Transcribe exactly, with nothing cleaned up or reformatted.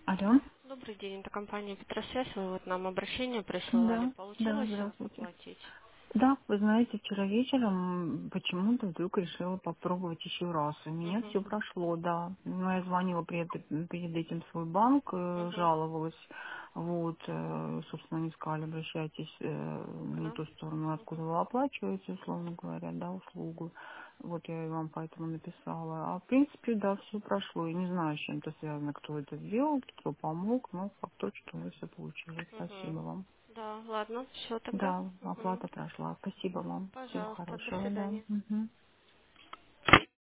Алло. Добрый день, это компания Петросвязь. Вы вот нам обращение присылали. Да, да, Получилось у вас здравствуйте. оплатить? Да, вы знаете, вчера вечером почему-то вдруг решила попробовать еще раз. У меня Угу, все прошло, да. Но я звонила при это- перед этим в свой банк, э, угу. жаловалась. Вот, э, собственно, они сказали, обращайтесь э, К на нам? ту сторону, откуда вы оплачиваете, условно говоря, да, услугу. Вот я и вам поэтому написала. А в принципе, да, все прошло. Я не знаю, с чем это связано, кто это сделал, кто помог, но факт тот, что у все получилось. Угу. Спасибо вам. Да, ладно, все тогда. Да, Угу. оплата прошла. Спасибо вам. Всего Пожалуйста, до хорошего, да. свидания. Мгм.